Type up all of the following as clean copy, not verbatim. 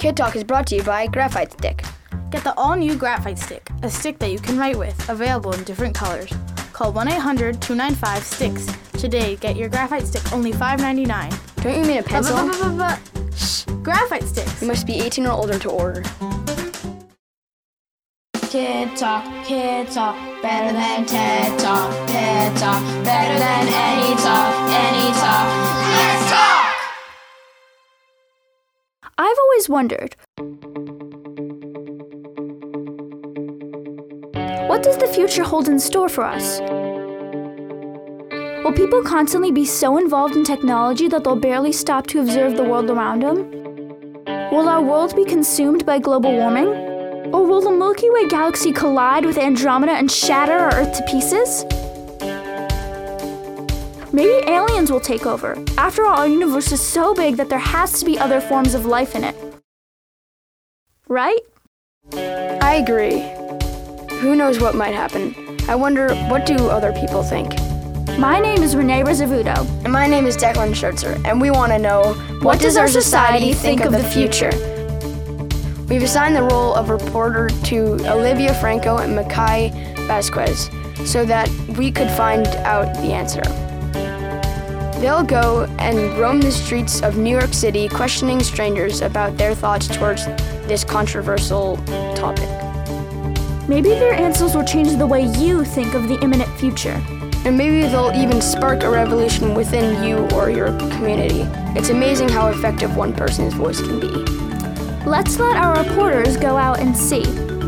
Kid Talk is brought to you by Graphite Stick. Get the all-new Graphite Stick, a stick that you can write with, available in different colors. Call 1-800-295-STICKS. Today, get your Graphite Stick only $5.99. Don't you mean a pencil? Shh! Graphite Sticks! You must be 18 or older to order. Kid Talk, better than TED Talk, TED Talk, better than any talk, Let's talk! I've always wondered, what does the future hold in store for us? Will people constantly be so involved in technology that they'll barely stop to observe the world around them? Will our world be consumed by global warming? Or will the Milky Way galaxy collide with Andromeda and shatter our Earth to pieces? Maybe aliens will take over. After all, our universe is so big that there has to be other forms of life in it. Right? I agree. Who knows what might happen? I wonder, what do other people think? My name is Renee Rizzavuto. And my name is Declan Schertzer, and we want to know, what does our society think of the future? We've assigned the role of reporter to Olivia Franco and Makai Vasquez so that we could find out the answer. They'll go and roam the streets of New York City questioning strangers about their thoughts towards this controversial topic. Maybe their answers will change the way you think of the imminent future. And maybe they'll even spark a revolution within you or your community. It's amazing how effective one person's voice can be. Let's let our reporters go out and see.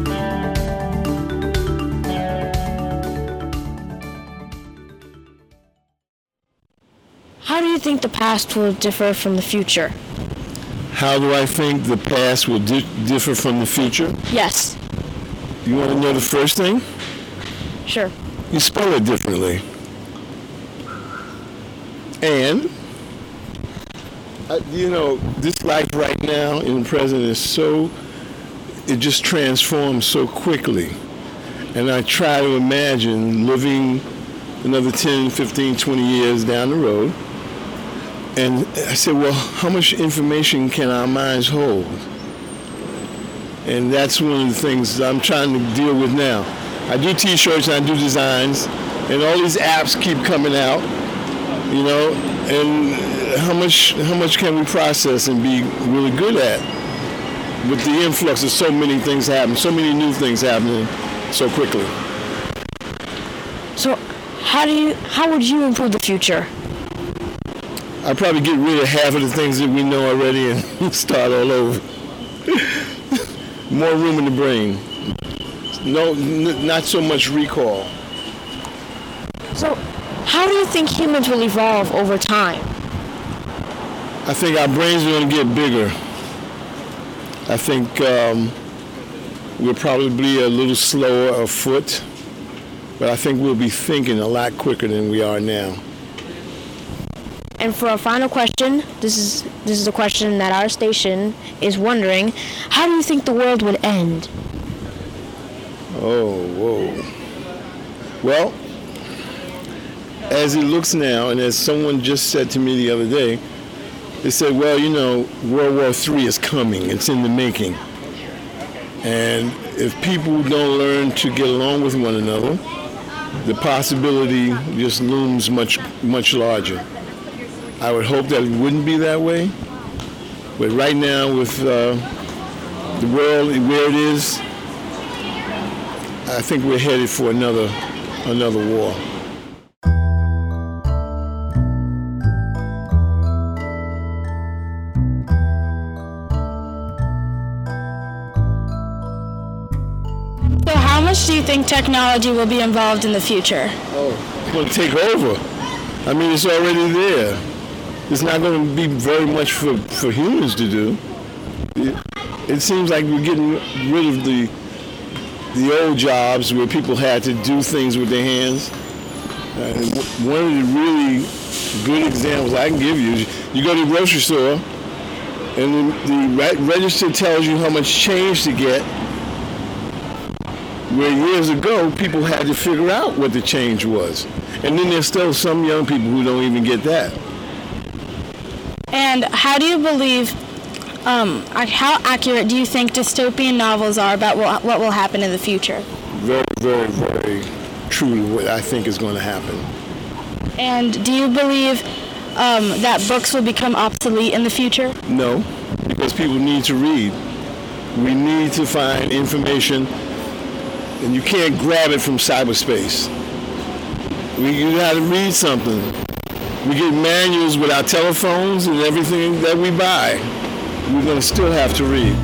How do you think the past will differ from the future? How do I think the past will differ from the future? Yes. You want to know the first thing? Sure. You spell it differently. And, this life right now in the present is it just transforms so quickly. And I try to imagine living another 10, 15, 20 years down the road. And I said, well, how much information can our minds hold? And that's one of the things I'm trying to deal with now. I do t-shirts and I do designs, and all these apps keep coming out, and how much can we process and be really good at? With the influx of so many things happening, so many new things happening so quickly. So how would you improve the future? I'd probably get rid of half of the things that we know already and start all over. More room in the brain. No, not so much recall. So, how do you think humans will evolve over time? I think our brains are going to get bigger. I think we're probably a little slower afoot, but I think we'll be thinking a lot quicker than we are now. And for our final question, this is a question that our station is wondering: how do you think the world would end? Oh, whoa. Well, as it looks now, and as someone just said to me the other day, they said, well, World War III is coming. It's in the making. And if people don't learn to get along with one another, the possibility just looms much, much larger. I would hope that it wouldn't be that way. But right now, with the world where it is, I think we're headed for another war. So how much do you think technology will be involved in the future? Oh, it's going to take over. I mean, it's already there. It's not going to be very much for humans to do. It seems like we're getting rid of the old jobs where people had to do things with their hands. One of the really good examples I can give you is you go to the grocery store and the register tells you how much change to get, where years ago people had to figure out what the change was. And then there's still some young people who don't even get that. And how do you believe How accurate do you think dystopian novels are about what will happen in the future? Very, very, very true to what I think is going to happen. And do you believe that books will become obsolete in the future? No, because people need to read. We need to find information, and you can't grab it from cyberspace. You got to read something. We get manuals with our telephones and everything that we buy. We're going to still have to read.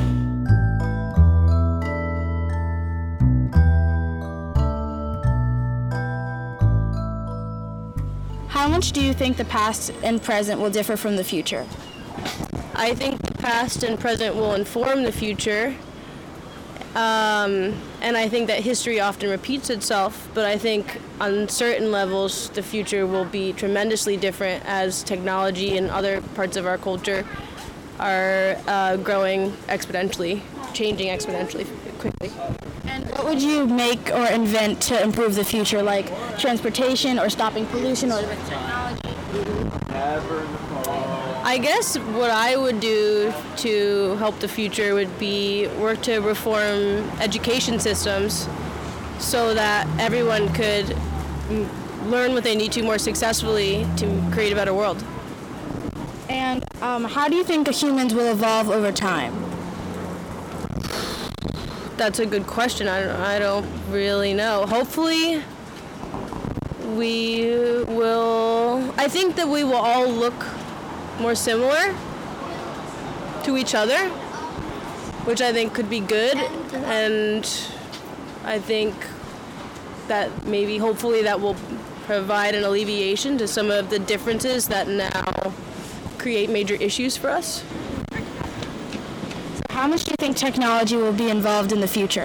How much do you think the past and present will differ from the future? I think the past and present will inform the future. And I think that history often repeats itself, but I think on certain levels the future will be tremendously different as technology and other parts of our culture are growing exponentially, changing exponentially quickly. And what would you make or invent to improve the future, like transportation or stopping pollution or with technology? I guess what I would do to help the future would be work to reform education systems so that everyone could learn what they need to more successfully to create a better world. And how do you think humans will evolve over time? That's a good question. I don't really know. Hopefully we will, I think that we will all look more similar to each other, which I think could be good, and I think that maybe hopefully that will provide an alleviation to some of the differences that now create major issues for us. So how much do you think technology will be involved in the future?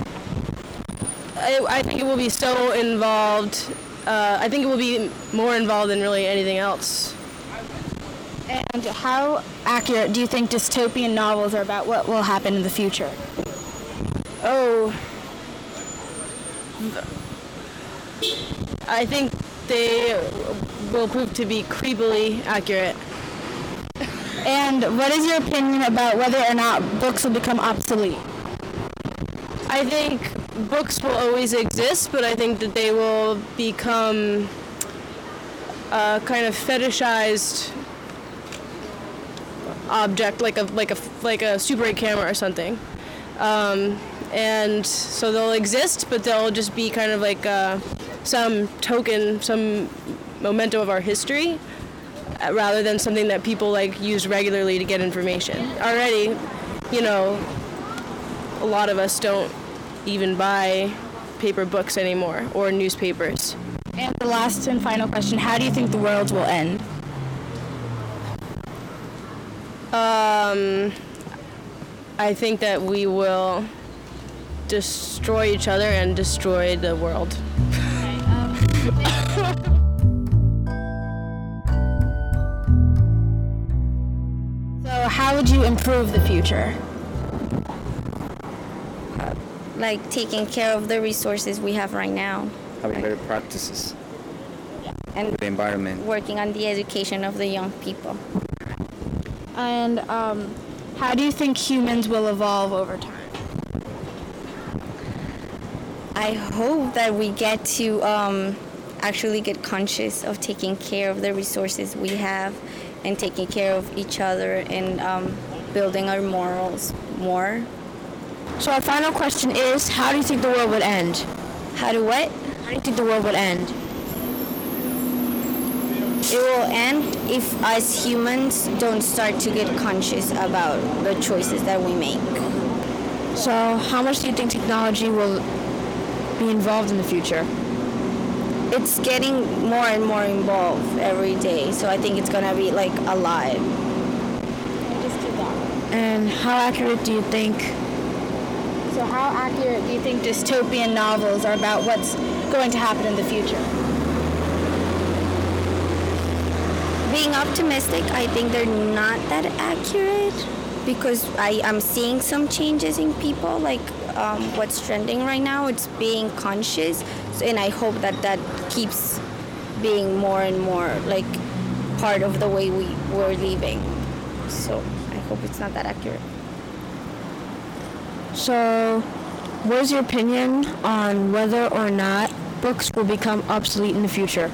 I think it will be so involved. I think it will be more involved than really anything else. And how accurate do you think dystopian novels are about what will happen in the future? I think they will prove to be creepily accurate. And what is your opinion about whether or not books will become obsolete? I think books will always exist, but I think that they will become a kind of fetishized object, like a Super 8 camera or something. And so they'll exist, but they'll just be kind of like some token, some memento of our history, rather than something that people like use regularly to get information. Already, a lot of us don't even buy paper books anymore or newspapers. And the last and final question, how do you think the world will end? I think that we will destroy each other and destroy the world. So how would you improve the future? Like taking care of the resources we have right now. Having better practices. And with the environment. Working on the education of the young people. And how do you think humans will evolve over time? I hope that we get to actually get conscious of taking care of the resources we have and taking care of each other and building our morals more. So our final question is, how do you think the world would end? How do what? How do you think the world would end? It will end if us humans don't start to get conscious about the choices that we make. So how much do you think technology will be involved in the future? It's getting more and more involved every day, so I think it's gonna be like alive. And how accurate do you think? So how accurate do you think dystopian novels are about what's going to happen in the future? Being optimistic, I think they're not that accurate because I'm seeing some changes in people, like what's trending right now, it's being conscious, and I hope that keeps being more and more like part of the way we're living. So I hope hope it's not that accurate. So, what is your opinion on whether or not books will become obsolete in the future?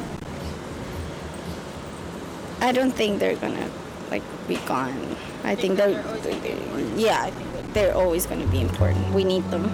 I don't think they're gonna be gone. I think they're always gonna be important. We need them.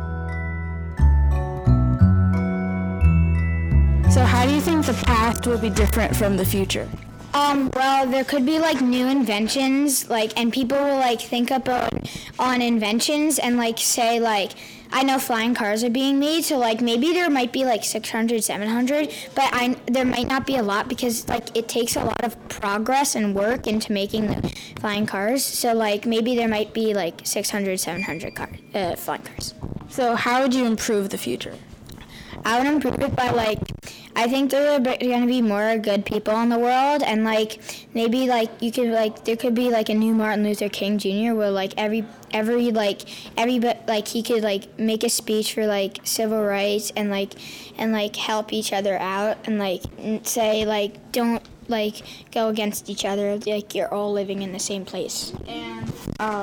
So how do you think the past will be different from the future? Well, there could be new inventions, and people will think about on inventions and say I know flying cars are being made, so maybe there might be 600, 700, but there might not be a lot because it takes a lot of progress and work into making the flying cars. So maybe there might be 600, 700 flying cars. So how would you improve the future? I would improve it by I think there are going to be more good people in the world, and maybe you could there could be a new Martin Luther King Jr. where everybody he could make a speech for civil rights and help each other out and say don't go against each other, you're all living in the same place. And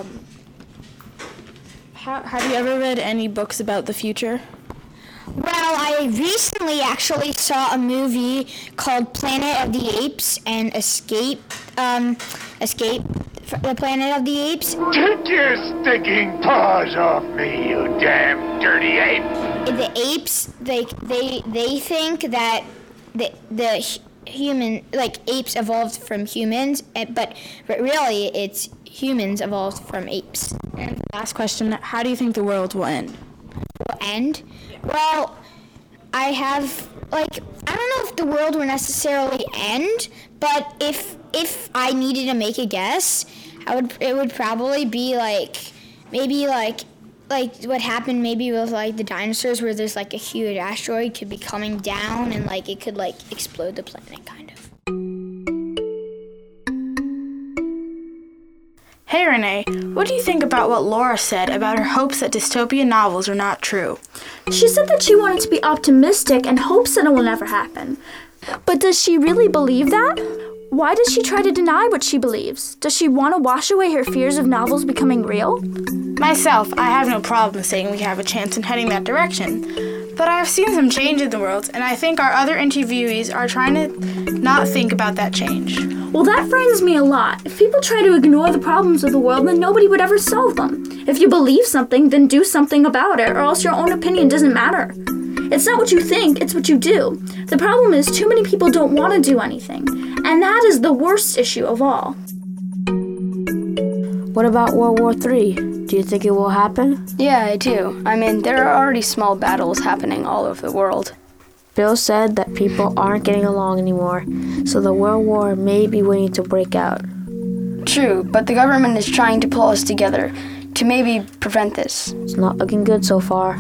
have you ever read any books about the future? Well, I recently actually saw a movie called Planet of the Apes and Escape the Planet of the Apes. Take your stinking paws off me, you damn dirty ape! The apes, they think that the human, apes evolved from humans, but really it's humans evolved from apes. And last question, how do you think the world will end? Will end? Well, I don't know if the world will necessarily end, but if I needed to make a guess, it would probably be maybe what happened maybe with the dinosaurs, where there's a huge asteroid could be coming down and it could explode the planet kind of. Hey Renee, what do you think about what Laura said about her hopes that dystopian novels are not true? She said that she wanted to be optimistic and hopes that it will never happen. But does she really believe that? Why does she try to deny what she believes? Does she want to wash away her fears of novels becoming real? Myself, I have no problem saying we have a chance in heading that direction. But I have seen some change in the world, and I think our other interviewees are trying to not think about that change. Well, that frightens me a lot. If people try to ignore the problems of the world, then nobody would ever solve them. If you believe something, then do something about it, or else your own opinion doesn't matter. It's not what you think, it's what you do. The problem is too many people don't want to do anything, and that is the worst issue of all. What about World War III? Do you think it will happen? Yeah, I do. I mean, there are already small battles happening all over the world. Bill said that people aren't getting along anymore, so the World War may be waiting to break out. True, but the government is trying to pull us together to maybe prevent this. It's not looking good so far.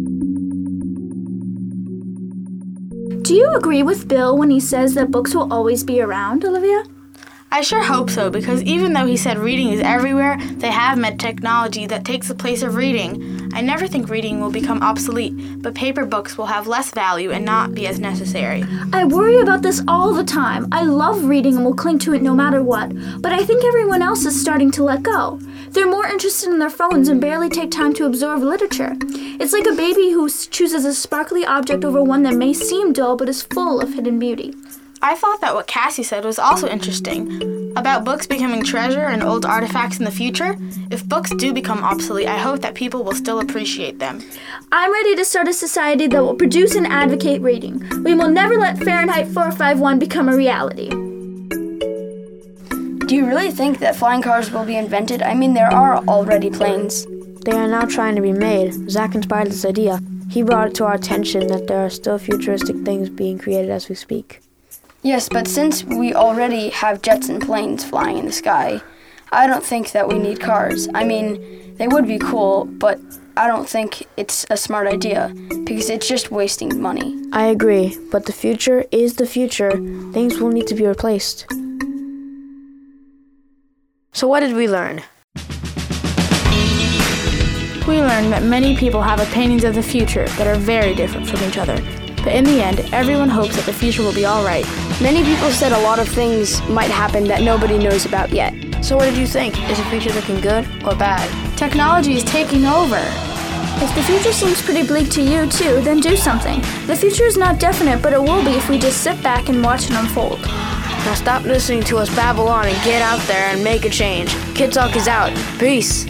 Do you agree with Bill when he says that books will always be around, Olivia? I sure hope so, because even though he said reading is everywhere, they have made technology that takes the place of reading. I never think reading will become obsolete, but paper books will have less value and not be as necessary. I worry about this all the time. I love reading and will cling to it no matter what, but I think everyone else is starting to let go. They're more interested in their phones and barely take time to absorb literature. It's like a baby who chooses a sparkly object over one that may seem dull but is full of hidden beauty. I thought that what Cassie said was also interesting, about books becoming treasure and old artifacts in the future. If books do become obsolete, I hope that people will still appreciate them. I'm ready to start a society that will produce and advocate reading. We will never let Fahrenheit 451 become a reality. Do you really think that flying cars will be invented? I mean, there are already planes. They are now trying to be made. Zach inspired this idea. He brought it to our attention that there are still futuristic things being created as we speak. Yes, but since we already have jets and planes flying in the sky, I don't think that we need cars. I mean, they would be cool, but I don't think it's a smart idea, because it's just wasting money. I agree, but the future is the future. Things will need to be replaced. So what did we learn? We learned that many people have opinions of the future that are very different from each other. But in the end, everyone hopes that the future will be all right. Many people said a lot of things might happen that nobody knows about yet. So what did you think? Is the future looking good or bad? Technology is taking over. If the future seems pretty bleak to you too, then do something. The future is not definite, but it will be if we just sit back and watch it unfold. Now stop listening to us babble on and get out there and make a change. Kid Talk is out. Peace.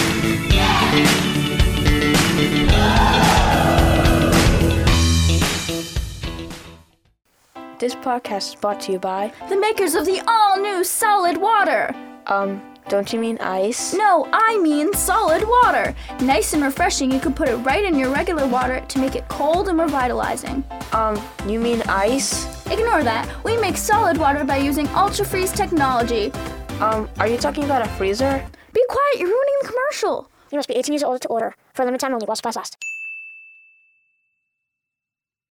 This podcast is brought to you by the makers of the all-new solid water. Don't you mean ice? No, I mean solid water. Nice and refreshing, you can put it right in your regular water to make it cold and revitalizing. You mean ice? Ignore that. We make solid water by using ultra-freeze technology. Are you talking about a freezer? Be quiet, you're ruining the commercial. You must be 18 years old to order. For a limited time only, while supplies last.